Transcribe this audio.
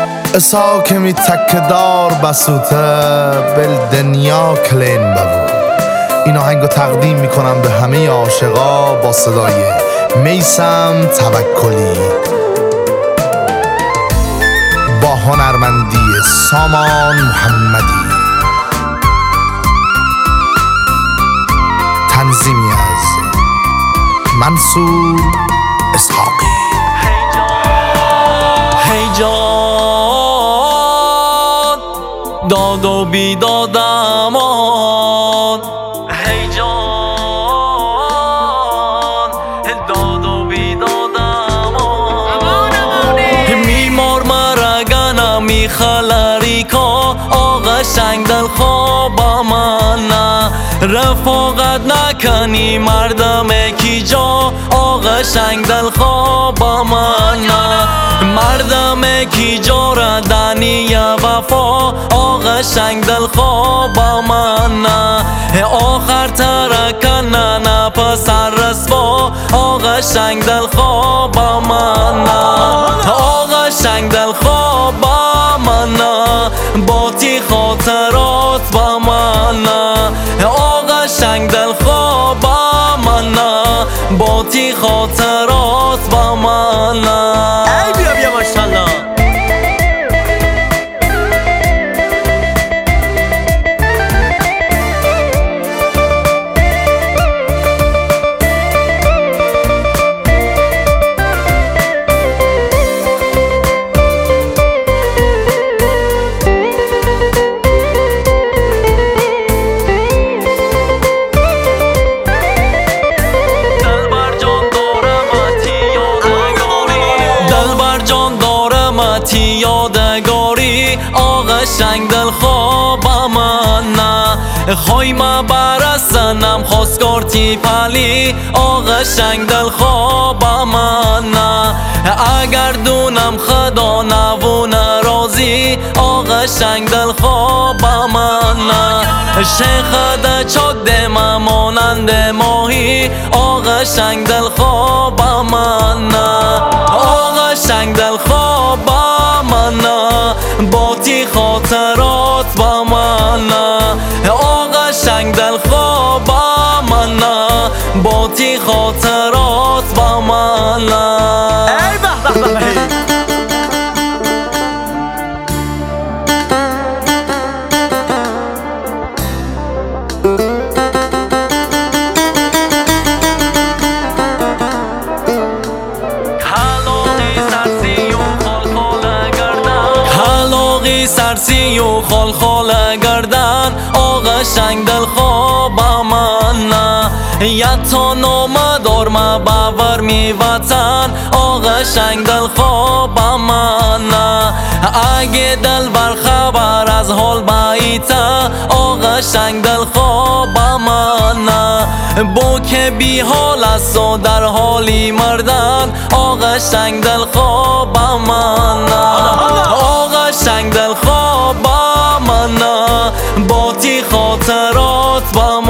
اسا که می تکدار بسوته بل دنیا کلین ببو. این آهنگو تقدیم میکنم به همه عاشقا با صدای میثم توکلی با هنرمندی سامان محمدی، تنظیمی از منصور اسحاقی. هی جان داد و بیدادمان، هی جان داد و بیدادمان. میمار مرگنا میخلری کا آقا شنگ دل خوابا من، رفاقت نکنی مردم کی جا آقا شنگ دل خوابا من. مردم کی جا ردنی وفا آقا شنگ دل خوابا من. آخر ترکن نپسر رسوا آقا شنگ دل خوابا من. آقا شنگ دل خوابا من باتی خاطرات با من. آقا شنگ دل خوابا من باتی خاطرات با من. ای بیا بیا ماشاءالله. یادگاری آقا شنگ دل خوابا من. خوی ما برسنم خواستگارتی پلی آقا شنگ دل خوابا من. اگر دونم خدا نوونه رازی آقا شنگ دل خوابا من. شیخ ده چاک ده مانند ماهی آقا شنگ دل خوابا من. آقا شنگ دل خوابا من باتی خاطرات با من. آقا شنگ دل خوابا من باتی خاطرات با من. ای به به به. سرسی و خال خال گردن آقا شنگ دل خوابا من. یتا نامه دار ما باور می وطن آقا شنگ دل خوابا من. اگه دل بر خبر از حال بایتا آقا شنگ دل خوابا من. بو که بی حال است و در حالی مردن آقا شنگ دل خوابا من. آقا شنگ دل خوابا من باتی خاطرات با